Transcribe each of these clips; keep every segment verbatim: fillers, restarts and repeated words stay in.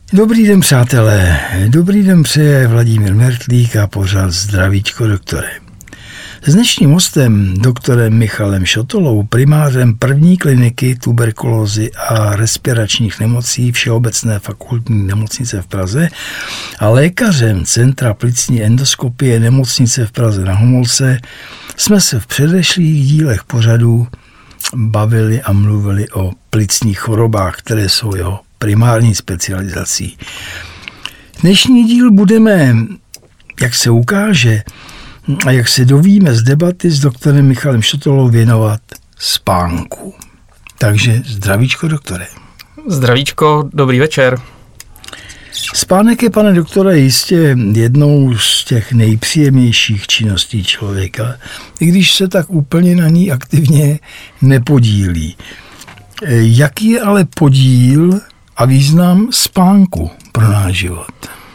Dobrý den, přátelé. Dobrý den přeje Vladimír Mertlík a pořád Zdravíčko doktore. S dnešním hostem, doktorem Michalem Šotolou, primářem první kliniky tuberkulózy a respiračních nemocí Všeobecné fakultní nemocnice v Praze a lékařem Centra plicní endoskopie nemocnice v Praze na Homolce, jsme se v předešlých dílech pořadu bavili a mluvili o plicních chorobách, které jsou jeho primární specializací. Dnešní díl budeme, jak se ukáže a jak se dovíme z debaty s doktorem Michalem Šotolou, věnovat spánku. Takže zdravíčko, doktore. Zdravíčko, dobrý večer. Spánek je, pane doktore, jistě jednou z těch nejpříjemnějších činností člověka, i když se tak úplně na ní aktivně nepodílí. Jaký je ale podíl a význam spánku pro náš život?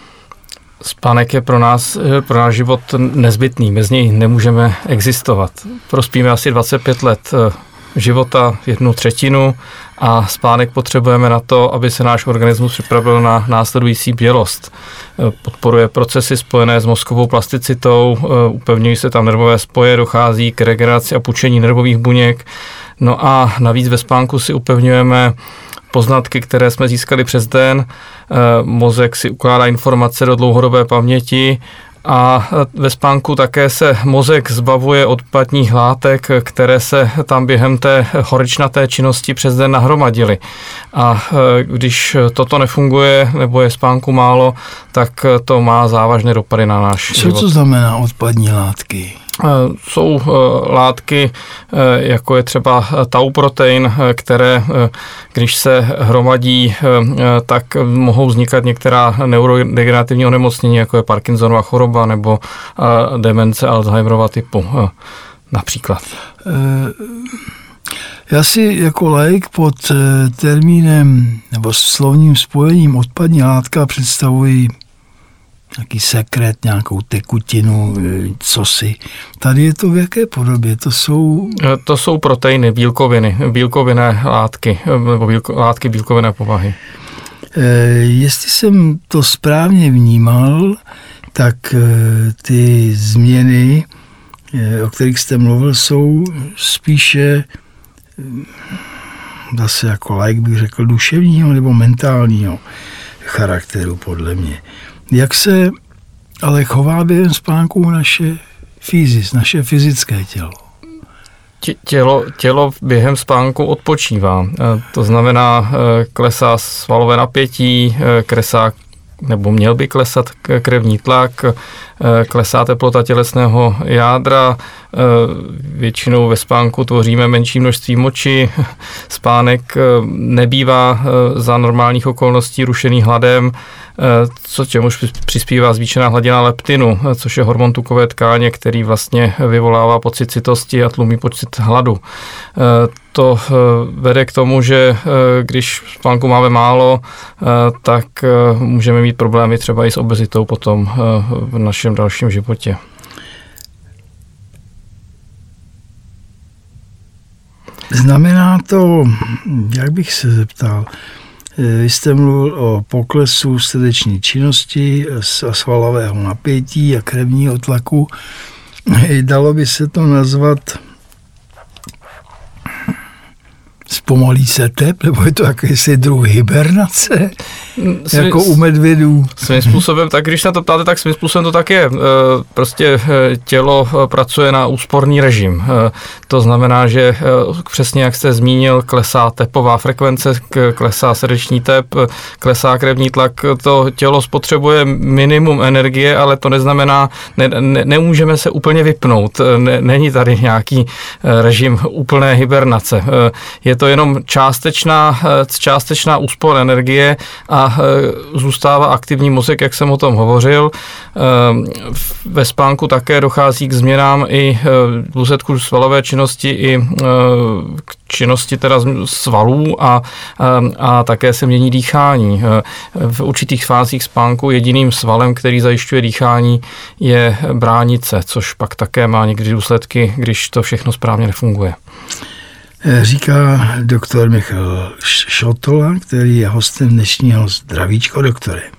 Spánek je pro nás, pro náš život nezbytný, bez něj nemůžeme existovat. Prospíme asi dvacet pět let života, jednu třetinu, a spánek potřebujeme na to, aby se náš organismus připravil na následující bdělost. Podporuje procesy spojené s mozkovou plasticitou, upevňují se tam nervové spoje, dochází k regeneraci a pučení nervových buněk. No a navíc ve spánku si upevňujeme poznatky, které jsme získali přes den. Mozek si ukládá informace do dlouhodobé paměti a ve spánku také se mozek zbavuje odpadních látek, které se tam během té horečnaté činnosti přes den nahromadily. A když toto nefunguje nebo je spánku málo, tak to má závažné dopady na náš Co život. Co to znamená odpadní látky? Jsou látky, jako je třeba tauprotein, které, když se hromadí, tak mohou vznikat některá neurodegenerativní onemocnění, jako je Parkinsonova choroba nebo demence Alzheimerova typu například. Já si jako laik pod termínem nebo slovním spojením odpadní látka představuji nějaký sekret, nějakou tekutinu, cosi. Tady je to v jaké podobě? To jsou... To jsou proteiny, bílkoviny, bílkovinné látky, nebo bílko, látky bílkovinné povahy. E, jestli jsem to správně vnímal, tak ty změny, o kterých jste mluvil, jsou spíše zase jako laik bych řekl duševního nebo mentálního charakteru, podle mě. Jak se ale chová během spánku naše fyzis, naše fyzické tělo? Tělo, tělo během spánku odpočívá. To znamená, klesá svalové napětí, klesá nebo měl by klesat krevní tlak, klesá teplota tělesného jádra, většinou ve spánku tvoříme menší množství moči, spánek nebývá za normálních okolností rušený hladem, co čemuž přispívá zvýšená hladina leptinu, což je hormon tukové tkáně, který vlastně vyvolává pocit sytosti a tlumí pocit hladu. To vede k tomu, že když spánku máme málo, tak můžeme mít problémy třeba i s obezitou potom v našem dalším životě. Znamená to, jak bych se zeptal, vy jste mluvil o poklesu srdeční činnosti, svalového napětí a krevního tlaku. Dalo by se to nazvat zpomalí se tep, nebo je to jakýsi druh hibernace, svým, jako u medvědů? Svým způsobem, tak když se na to ptáte, tak svým způsobem to tak je. Prostě tělo pracuje na úsporný režim. To znamená, že přesně jak jste zmínil, klesá tepová frekvence, klesá srdeční tep, klesá krevní tlak. To tělo spotřebuje minimum energie, ale to neznamená, ne, ne, nemůžeme se úplně vypnout. Ne, není tady nějaký režim úplné hibernace. Je to jenom částečná, částečná úspora energie a zůstává aktivní mozek, jak jsem o tom hovořil. Ve spánku také dochází k změnám i v důsledku svalové činnosti i k činnosti teda svalů a, a také se mění dýchání. V určitých fázích spánku jediným svalem, který zajišťuje dýchání, je bránice, což pak také má někdy důsledky, když to všechno správně nefunguje. říká doktor Michal Šotola, který je hostem dnešního Zdravíčko, doktore.